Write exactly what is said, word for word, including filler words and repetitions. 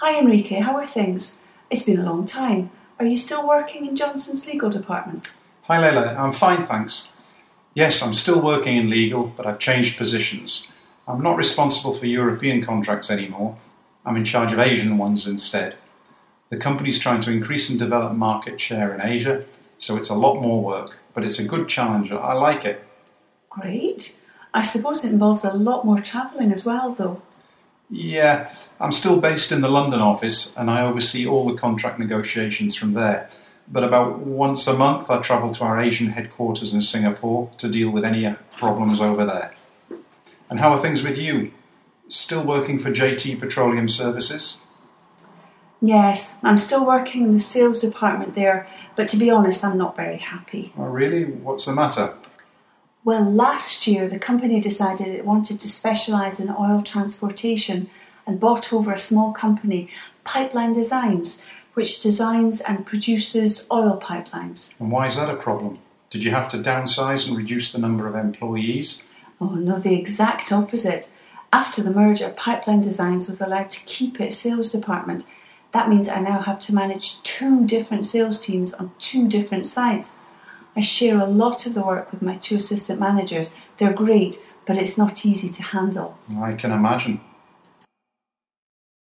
Hi Enrique, how are things? It's been a long time. Are you still working in Johnson's legal department? Hi Leila, I'm fine thanks. Yes, I'm still working in legal, but I've changed positions. I'm not responsible for European contracts anymore. I'm in charge of Asian ones instead. The company's trying to increase and develop market share in Asia, so it's a lot more work, but it's a good challenge. I like it. Great. I suppose it involves a lot more travelling as well, though. Yeah, I'm still based in the London office and I oversee all the contract negotiations from there. But about once a month I travel to our Asian headquarters in Singapore to deal with any problems over there. And how are things with you? Still working for J T Petroleum Services? Yes, I'm still working in the sales department there, but to be honest, I'm not very happy. Oh really? What's the matter? Well, last year the company decided it wanted to specialise in oil transportation and bought over a small company, Pipeline Designs, which designs and produces oil pipelines. And why is that a problem? Did you have to downsize and reduce the number of employees? Oh no, the exact opposite. After the merger, Pipeline Designs was allowed to keep its sales department. That means I now have to manage two different sales teams on two different sites. I share a lot of the work with my two assistant managers. They're great, but it's not easy to handle. I can imagine.